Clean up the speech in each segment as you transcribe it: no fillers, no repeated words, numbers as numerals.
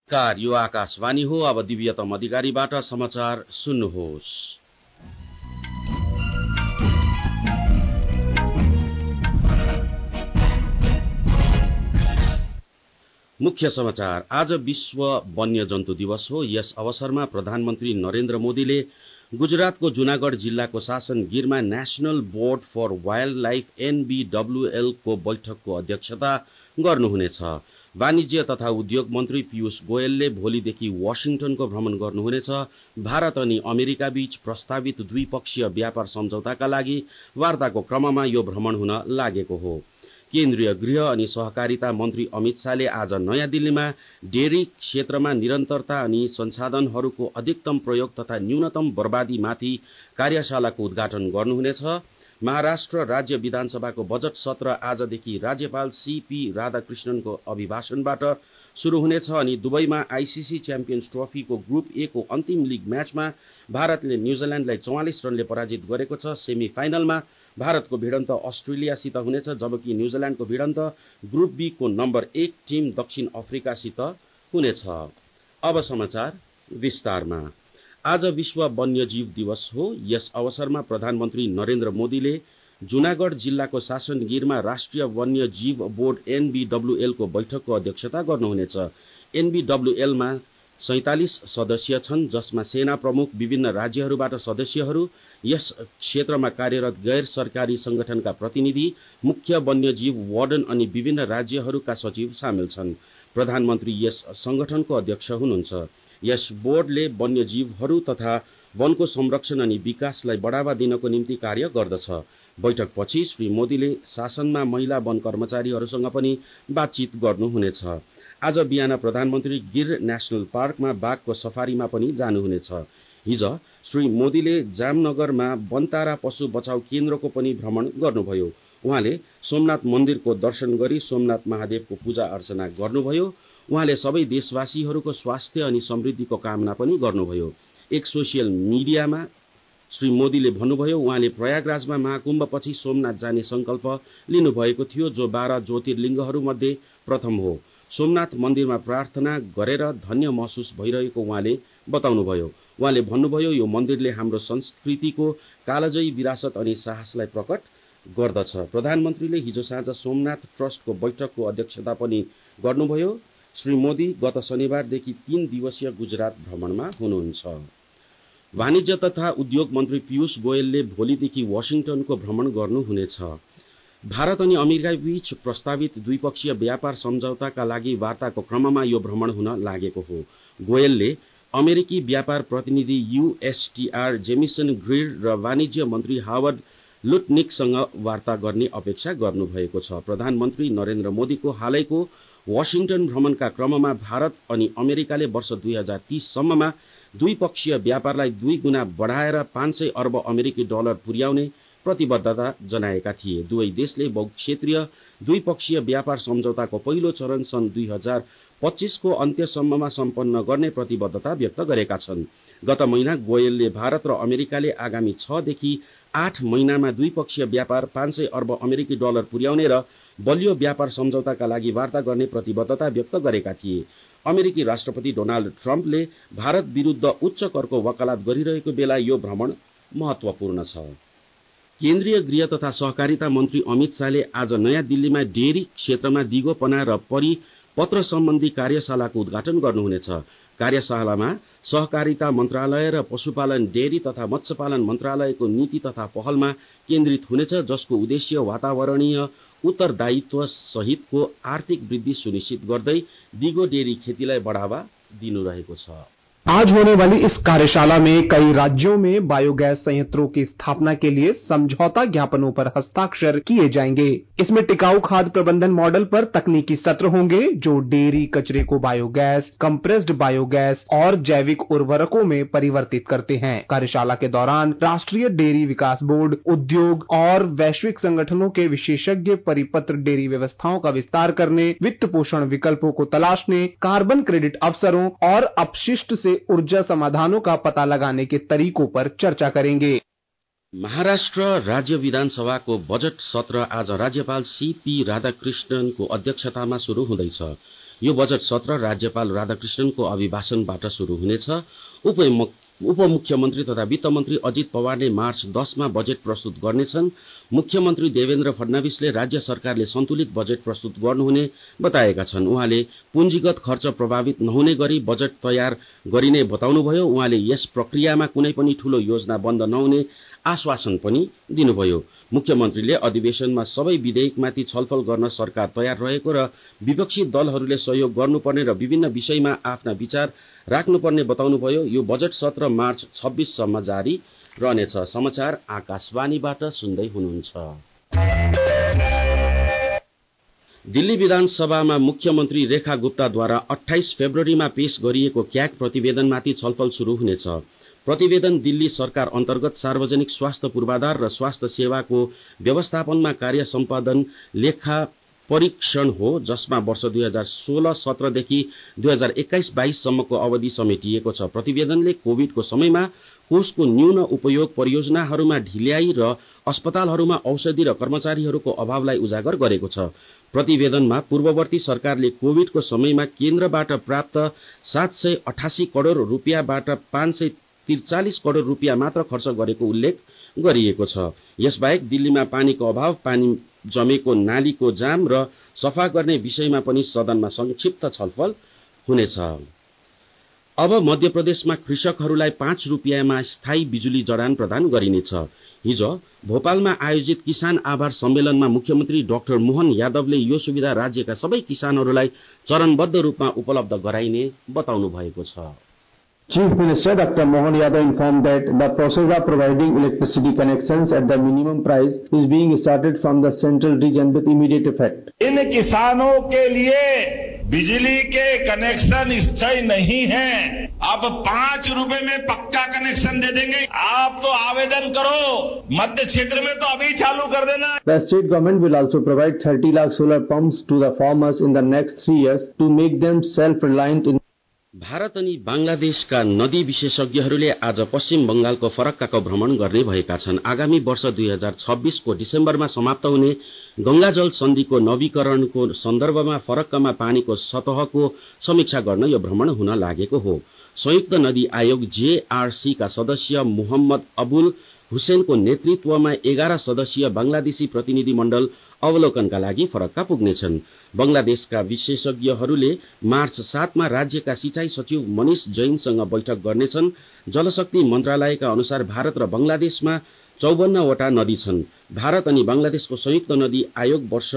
नमस्कार, यो आकाशवाणी हो। अब दिव्यतम अधिकारीबाट समाचार सुन्नुहोस्। मुख्य समाचार। आज विश्व वन्यजन्तु दिवस हो। यस अवसरमा प्रधानमन्त्री नरेन्द्र मोदीले गुजरातको जुनागढ जिल्लाको शासन गिरमा national board for wildlife NBWL को बैठकको अध्यक्षता गर्नुहुनेछ। वाणिज्य तथा उद्योग मन्त्री पीयूष गोयलले भोलिदेखि वाशिंगटनको भ्रमण गर्नुहुनेछ। भारत अनि अमेरिका बीच प्रस्तावित द्विपक्षीय व्यापार सम्झौताका लागि वार्ताको क्रममा यो भ्रमण हुन लागेको हो। केन्द्रीय गृह अनि सहकारिता मन्त्री अमित शाहले आज नयाँ दिल्लीमा डेयरी क्षेत्रमा निरन्तरता अनि संसाधनहरूको अधिकतम प्रयोग तथा न्यूनतम बर्बादीमाथि कार्यशालाको उद्घाटन गर्नुहुनेछ। महाराष्ट्र राज्य विधानसभाको बजट सत्र आजदेखि राज्यपाल सीपी राधाकृष्णनको अभिभाषणबाट शुरू हुनेछ अनि दुबईमा आईसीसी च्याम्पियन्स ट्रफीको ग्रुप ए को अन्तिम लीग म्याचमा भारतले न्यूजील्याण्डलाई 44 रनले पराजित गरेको छ। सेमी फाइनलमा भारतको भिडन्त अस्ट्रेलियासित हुनेछ, जबकि न्यूजील्याण्डको भिडन्त ग्रुप बी को नम्बर 1 टिम दक्षिण अफ्रिकासित हुनेछ। अब समाचार विस्तारमा। आज विश्व वन्यजीव दिवस हो। यस अवसरमा प्रधानमन्त्री नरेन्द्र मोदीले जुनागढ जिल्लाको शासन गिरमा राष्ट्रिय वन्यजीव बोर्ड NBWL को बैठकको अध्यक्षता गर्नुहुनेछ। NBWL मा 47 सदस्य छन्, जसमा सेना प्रमुख, विभिन्न राज्यहरूबाट सदस्यहरू, यस क्षेत्रमा कार्यरत गैर सरकारी संगठनका प्रतिनिधि, मुख्य वन्यजीव वार्डन अनि विभिन्न राज्यहरूका सचिव सामेल छन्। प्रधानमन्त्री यस संगठनको अध्यक्ष हुनुहुन्छ। यस बोर्डले वन्यजीवहरू तथा वनको संरक्षण अनि विकासलाई बढ़ावा दिनको निम्ति कार्य गर्दछ। बैठकपछि श्री मोदीले शासनमा महिला वन कर्मचारीहरूसँग पनि बातचित गर्नुहुनेछ। आज बिहान प्रधानमन्त्री गिर नेशनल पार्कमा बाघको सफारीमा पनि जानुहुनेछ। हिज श्री मोदीले जामनगरमा वनतारा पशु बचाउ केन्द्रको पनि भ्रमण गर्नुभयो। उहाँले सोमनाथ मन्दिरको दर्शन गरी सोमनाथ महादेवको पूजा अर्चना गर्नुभयो। उहाँले सबै देशवासीहरूको स्वास्थ्य अनि समृद्धिको कामना पनि गर्नुभयो। एक सोसियल मिडियामा श्री मोदीले भन्नुभयो, उहाँले प्रयागराजमा महाकुम्भपछि सोमनाथ जाने संकल्प लिनुभएको थियो, जो 12 ज्योतिर्लिङ्गहरू मध्ये प्रथम हो। सोमनाथ मन्दिरमा प्रार्थना गरेर धन्य महसुस भइरहेको उहाँले बताउनुभयो। उहाँले भन्नुभयो, यो मन्दिरले हाम्रो संस्कृतिको कालजयी विरासत अनि साहसलाई प्रकट गर्दछ। प्रधानमन्त्रीले हिजो साँझ सोमनाथ ट्रस्टको बैठकको अध्यक्षता पनि गर्नुभयो। श्री मोदी गत शनिबारदेखि 3 दिवसीय गुजरात भ्रमणमा हुनुहुन्छ। वाणिज्य तथा उद्योग मन्त्री पीयूष गोयलले भोलिदेखि वाशिंगटनको भ्रमण गर्नुहुनेछ। भारत अनि अमेरिका बीच प्रस्तावित द्विपक्षीय व्यापार सम्झौताका लागि वार्ताको क्रममा यो भ्रमण हुन लागेको हो। गोयलले अमेरिकी व्यापार प्रतिनिधि USTR जेमिसन ग्रिर र वाणिज्य मन्त्री हावर्ड लुटनिकसँग वार्ता गर्ने अपेक्षा गर्नुभएको छ। प्रधानमन्त्री नरेन्द्र मोदीको हालैको वाशिंगटन भ्रमणका क्रममा भारत अनि अमेरिकाले वर्ष 2030 सम्ममा द्विपक्षीय व्यापारलाई 2 गुणा बढाएर 500 अर्ब अमेरिकी डलर पुर्याउने प्रतिबद्धता जनाएका थिए। दुवै देशले बहुक्षेत्रीय द्विपक्षीय व्यापार सम्झौताको पहिलो चरण सन् 2025 को अन्त्यसम्ममा सम्पन्न गर्ने प्रतिबद्धता व्यक्त गरेका छन्। गत महिना गोयलले भारत र अमेरिकाले आगामी 6 देखि 8 महिनामा द्विपक्षीय व्यापार 500 अर्ब अमेरिकी डलर पुर्याउने र बलियो व्यापार सम्झौताका लागि वार्ता गर्ने प्रतिबद्धता व्यक्त गरेका थिए। अमेरिकी राष्ट्रपति डोनाल्ड ट्रम्पले भारत विरुद्ध उच्च करको वकालत गरिरहेको बेला यो भ्रमण महत्वपूर्ण छ। केन्द्रीय गृह तथा सहकारिता मन्त्री अमित शाहले आज नयाँ दिल्लीमा डेयरी क्षेत्रमा दिगोपना र परिपत्र सम्बन्धी कार्यशालाको उद्घाटन गर्नुहुनेछ। कार्यशालामा सहकारिता मन्त्रालय र पशुपालन, डेयरी तथा मत्स्यपालन मन्त्रालयको नीति तथा पहलमा केन्द्रित हुनेछ, जसको उद्देश्य वातावरणीय उत्तरदायित्व सहितको आर्थिक वृद्धि सुनिश्चित गर्दै दिगो डेयरी खेतीलाई बढ़ावा दिनु रहेको छ। आज होने वाली इस कार्यशाला में कई राज्यों में बायोगैस संयंत्रों की स्थापना के लिए समझौता ज्ञापनों पर हस्ताक्षर किए जाएंगे। इसमें टिकाऊ खाद्य प्रबंधन मॉडल पर तकनीकी सत्र होंगे, जो डेयरी कचरे को बायोगैस, कंप्रेस्ड बायोगैस और जैविक उर्वरकों में परिवर्तित करते हैं। कार्यशाला के दौरान राष्ट्रीय डेयरी विकास बोर्ड, उद्योग और वैश्विक संगठनों के विशेषज्ञ परिपत्र डेयरी व्यवस्थाओं का विस्तार करने, वित्त पोषण विकल्पों को तलाशने, कार्बन क्रेडिट अवसरों और अपशिष्ट से ऊर्जा समाधानों का पता लगाने के तरीकों पर चर्चा करेंगे। महाराष्ट्र राज्य विधानसभाको बजट सत्र आज राज्यपाल सीपी राधाकृष्णनको अध्यक्षतामा शुरू हुँदैछ। यो बजेट सत्र राज्यपाल राधाकृष्णनको अभिभाषणबाट शुरू हुनेछ। उपमुख्यमन्त्री तथा वित्त मन्त्री अजित पवारले मार्च 10 मा बजेट प्रस्तुत गर्नेछन्। मुख्यमन्त्री देवेन्द्र फडणवीसले राज्य सरकारले सन्तुलित बजेट प्रस्तुत गर्नुहुने बताएका छन्। उहाँले पुँजीगत खर्च प्रभावित नहुने गरी बजेट तयार गरिने बताउनुभयो। उहाँले यस प्रक्रियामा कुनै पनि ठूलो योजना बन्द नहुने आश्वासन पनि दिनुभयो। मुख्यमन्त्रीले अधिवेशनमा सबै विधेयकमाथि छलफल गर्न सरकार तयार रहेको र विपक्षी दलहरूले सहयोग गर्नुपर्ने र विभिन्न विषयमा आफ्ना विचार राख्नुपर्ने बताउनुभयो। यो बजेट सत्र मार्च 26 सम्म जारी रहनेछ। समाचार आकाशवाणीबाट सुन्दै हुनुहुन्छ। दिल्ली विधानसभामा मुख्यमन्त्री रेखा गुप्ताद्वारा 28 फेब्रुअरीमा पेश गरिएको क्याग प्रतिवेदनमाथि छलफल शुरू हुनेछ। प्रतिवेदन दिल्ली सरकार अन्तर्गत सार्वजनिक स्वास्थ्य पूर्वाधार र स्वास्थ्य सेवाको व्यवस्थापनमा कार्य सम्पादन लेखा परीक्षण हो, जसमा वर्ष 2016-17 देखि 2021-22 सम्मको अवधि समेटिएको छ। प्रतिवेदनले कोभिडको समयमा कोषको न्यून उपयोग, परियोजनाहरूमा ढिल्याई र अस्पतालहरूमा औषधि र कर्मचारीहरूको अभावलाई उजागर गरेको छ। प्रतिवेदनमा पूर्ववर्ती सरकारले कोभिडको समयमा केन्द्रबाट प्राप्त 788 करोड़ रुपियाँबाट 543 करोड़ रुपियाँ मात्र खर्च गरेको उल्लेख गरिएको छ। यसबाहेक दिल्लीमा पानीको अभाव, पानी जमेको नालीको जाम र सफा गर्ने विषयमा पनि सदनमा संक्षिप्त छलफल हुनेछ। अब मध्य प्रदेशमा कृषकहरूलाई 5 रुपियाँमा स्थायी बिजुली जडान प्रदान गरिनेछ। हिजो भोपालमा आयोजित किसान आभार सम्मेलनमा मुख्यमन्त्री डाक्टर मोहन यादवले यो सुविधा राज्यका सबै किसानहरूलाई चरणबद्ध रूपमा उपलब्ध गराइने बताउनु भएको छ। Chief Minister Dr. Mohan Yadav informed that the process of providing electricity connections at the minimum price is being started from the central region with immediate effect. इन किसानों के लिए बिजली के कनेक्शन स्थायी नहीं है। अब 5 रुपए में पक्का कनेक्शन दे देंगे। आप तो आवेदन करो, मध्य क्षेत्र में तो अभी चालू कर देना। The state government will also provide 30 lakh solar pumps to the farmers in the next 3 years to make them self-reliant in Bharat अनि बांग्लादेशका नदी विशेषज्ञहरूले आज पश्चिम बंगालको फरक्काको भ्रमण गर्ने भएका छन्। आगामी वर्ष 2026 को डिसेम्बरमा समाप्त हुने गंगाजल सन्धिको नवीकरणको सन्दर्भमा फरक्कामा पानीको सतहको समीक्षा गर्न यो भ्रमण हुन लागेको हो। संयुक्त नदी आयोग JRC का सदस्य मोहम्मद अबुल हुसैनको नेतृत्वमा 11 सदस्यीय बंगलादेशी प्रतिनिधि मण्डल अवलोकनका लागि फरक्का पुग्नेछन्। बंगलादेशका विशेषज्ञहरूले मार्च 7 मा राज्यका सिंचाई सचिव मनीष जैनसँग बैठक गर्नेछन्। जलशक्ति मन्त्रालयका अनुसार भारत र बंगलादेशमा 54 वटा नदी छन्। भारत अनि बंगलादेशको संयुक्त नदी आयोग वर्ष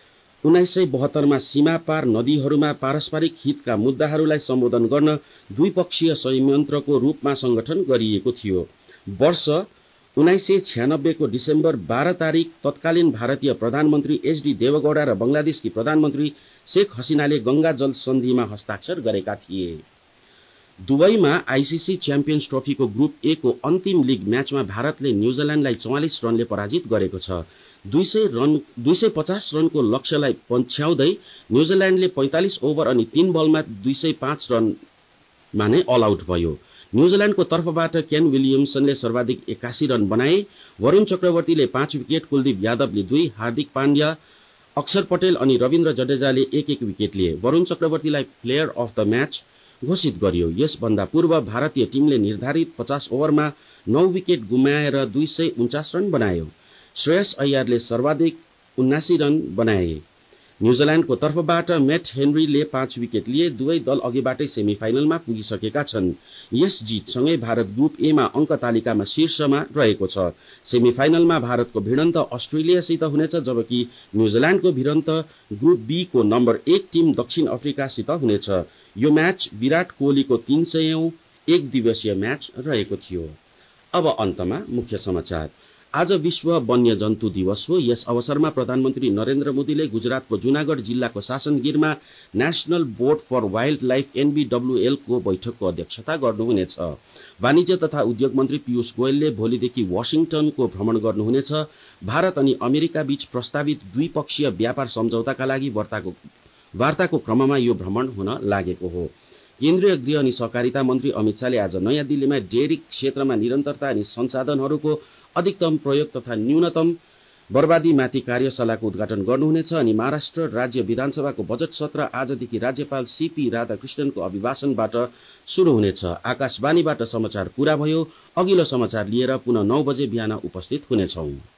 1972 मा सीमा पार नदीहरूमा पारस्परिक हितका मुद्दाहरूलाई सम्बोधन गर्न द्विपक्षीय संयन्त्रको रूपमा संगठन गरिएको थियो। वर्ष 1996 को डिसेम्बर 12 तारिक तत्कालीन भारतीय प्रधानमन्त्री HD देवगौडा र बंगलादेशकी प्रधानमन्त्री शेख हसिनाले गंगा जल सन्धिमा हस्ताक्षर गरेका थिए। दुबईमा ICC च्याम्पियन्स ट्रफीको ग्रुप A को अन्तिम लीग म्याचमा भारतले न्यूजील्याण्डलाई 44 रनले पराजित गरेको छ। 250 रनको लक्ष्यलाई पछ्याउँदै न्यूजील्याण्डले 45 ओभर अनि 3 बलमा 205 रनमा नै अल आउट भयो। न्यूजील्याण्डको तर्फबाट केन विलियमसनले सर्वाधिक 81 रन बनाए। वरुण चक्रवर्तीले 5 विकेट, कुलदीप यादवले 2, हार्दिक पाण्ड्या, अक्षर पटेल अनि रविन्द्र जडेजाले 1-1 विकेट लिए। वरुण चक्रवर्तीलाई प्लेयर अफ द म्याच घोषित गरियो। यसभन्दा पूर्व भारतीय टिमले निर्धारित 50 ओभरमा 9 विकेट गुमाएर 249 रन बनायो। श्रेयस अय्यरले सर्वाधिक 79 रन बनाए। न्यूजील्याण्डको तर्फबाट मैट हेनरीले 5 विकेट लिए। दुवै दल अघिबाटै सेमिफाइनलमा पुगिसकेका छन्। यस जितसँगै भारत ग्रुप A मा अंक तालिकामा शीर्षमा रहेको छ। सेमिफाइनलमा भारतको भिडन्त अस्ट्रेलियासित हुनेछ, जबकि न्यूजील्याण्डको भिडन्त ग्रुप B को नम्बर 1 टिम दक्षिण अफ्रिकासित हुनेछ। यो म्याच विराट कोहलीको 300औं एक दिवसीय म्याच रहेको थियो। अब अन्तमा मुख्य समाचार। आज विश्व वन्यजन्तु दिवस हो। यस अवसरमा प्रधानमन्त्री नरेन्द्र मोदीले गुजरातको जुनागढ जिल्लाको शासनगिरमा national board for wildlife NBWL को बैठकको अध्यक्षता गर्नुहुनेछ। वाणिज्य तथा उद्योग मन्त्री पीयूष गोयलले भोलिदेखि वाशिंगटनको भ्रमण गर्नुहुनेछ। भारत अनि अमेरिका बीच प्रस्तावित द्विपक्षीय व्यापार सम्झौताका लागि वार्ताको क्रममा यो भ्रमण हुन लागेको हो। केन्द्रीय गृह अनि सहकारिता मन्त्री अमित शाहले आज नयाँ दिल्लीमा डेयरी क्षेत्रमा निरन्तरता अनि संसाधनहरूको अधिकतम प्रयोग तथा न्यूनतम बर्बादीमाथि कार्यशालाको उद्घाटन गर्नुहुनेछ अनि महाराष्ट्र राज्य विधानसभाको बजेट सत्र आजदेखि राज्यपाल सीपी राधाकृष्णनको अभिभाषणबाट शुरू हुनेछ। आकाशवाणीबाट समाचार पूरा भयो। अघिल्लो समाचार लिएर पुनः 9 बजे बिहान उपस्थित हुनेछौं।